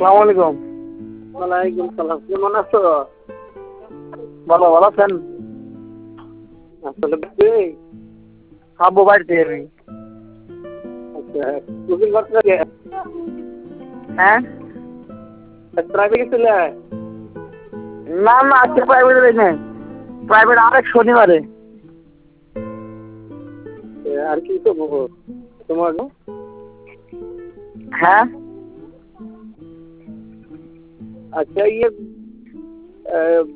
আসসালামু আলাইকুম। ওয়ালাইকুম সালাম। কেমন আছো? ভালো আছেন? আসলে কি? আব্বু বাড়িতে আমি। আচ্ছা, কোচিং করতে গে? হ্যাঁ? প্রাইভেট গেছিলে? না আজকে প্রাইভেটে যাই নাই। প্রাইভেট আরেক শনিবারে। আর কি করবো তোমার? হ্যাঁ? আচ্ছা,